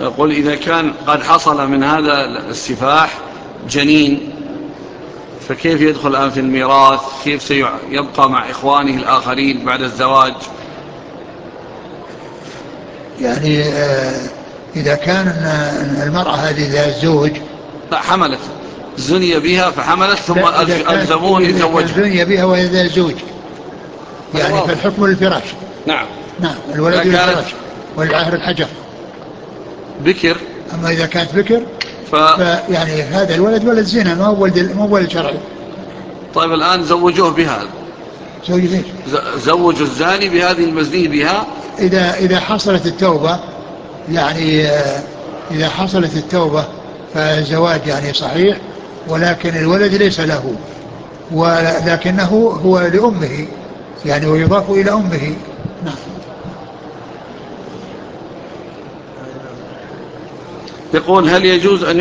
يقول إذا كان قد حصل من هذا السفاح جنين، فكيف يدخل الآن في الميراث؟ كيف سيبقى مع إخوانه الآخرين بعد الزواج؟ يعني إذا كان المرأة هذه ذا الزوج حملت، زني بها فحملت ثم ألزموه أن إذا كان يتزوجها. زني بها وهي ذا الزوج يعني فالحكم للفراش. نعم. نعم الولد للفراش والعاهر الحجر. بكر. أما إذا كانت بكر فيعني هذا الولد ولد زنا، ما هو ولد شرعي. طيب الآن زوجوه بها، زوجوا الزاني بهذه المزني بها. إذا حصلت التوبة، يعني إذا حصلت التوبة فالزواج يعني صحيح، ولكن الولد ليس له، ولكنه هو لأمه يعني ويضاف إلى أمه. نعم. يقول هل يجوز أن